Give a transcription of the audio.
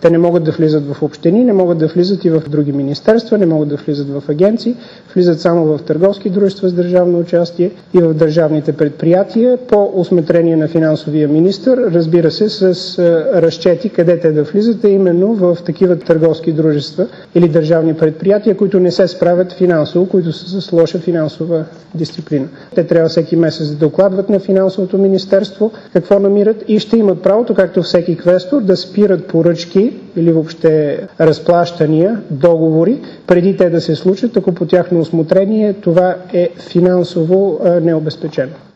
Те не могат да влизат в общини, не могат да влизат и в други министерства, не могат да влизат в агенции, влизат само в търговски дружества с държавно участие и в държавните предприятия по усмотрение на финансовия министър, разбира се, с разчети къде те да влизат, именно в такива търговски дружества или държавни предприятия, които не се справят финансово, които са с лоша финансова дисциплина. Те трябва всеки месец да докладват на финансовото министерство какво намират и ще имат правото, както всеки квестор, да спират поръчки или въобще разплащания, договори, преди те да се случат, ако по тяхно усмотрение това е финансово необезпечено.